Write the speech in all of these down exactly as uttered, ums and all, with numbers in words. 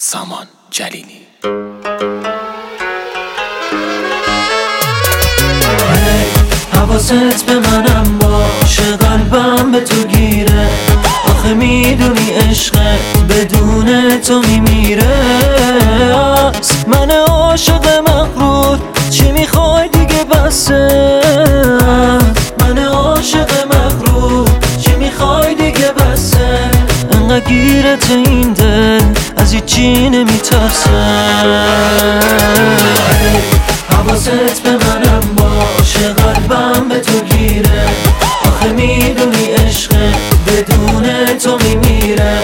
سامان جلیلی. حواست به منم باشه، قلبم به تو گیره. آخه میدونی عشقت بدون تو میمیره. من عاشق مغرور، چی میخوای دیگه بسه. من عاشق مغرور، چی میخوای دیگه بسه. انقدر گیرت این دل، از هیچی نمیترسه. حواست به منم باشه، قلبم به تو گیره. آخه میدونی عشقت بدون تو میمیره.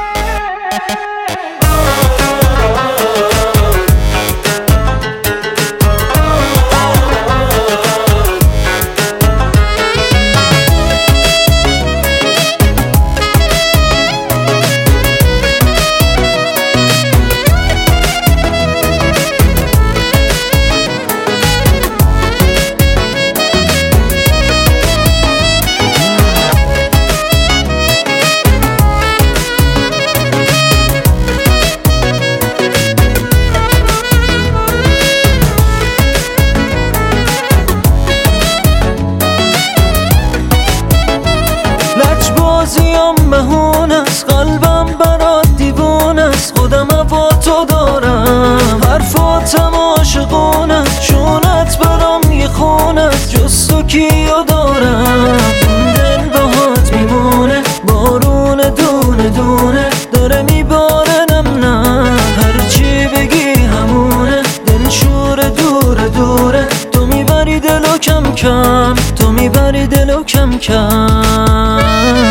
بازیم مهون است، قلبم برات دیوون است. خودم با تو دارم، حرفاتم عاشقون است. شونت برام یه خون است، جز تو کیو دارم. دل باهات میمونه، بارون دونه دونه داره میباره. نم نه هرچی بگی همونه، دل شور دوره دوره. تو میبری دلو کم کم، تو میبری دلو کم کم.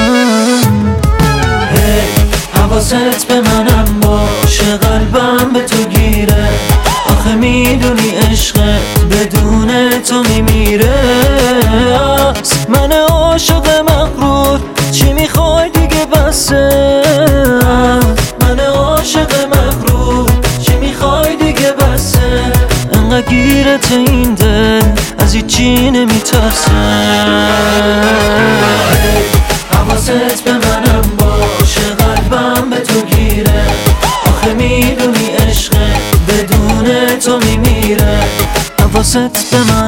حواست به منم باشه، قلبم به تو گیره. آخه میدونی عشقت بدون تو میمیره. من عاشق مغرور، چی میخوای دیگه بسه. من عاشق مغرور، چی میخوای دیگه بسه. انقدر گیرت این دل، از هیچی نمیترسه. حواست به منم باشه، قلبم به تو گیره. آخه میدونی عشقت بدون تو میمیره. حواست به من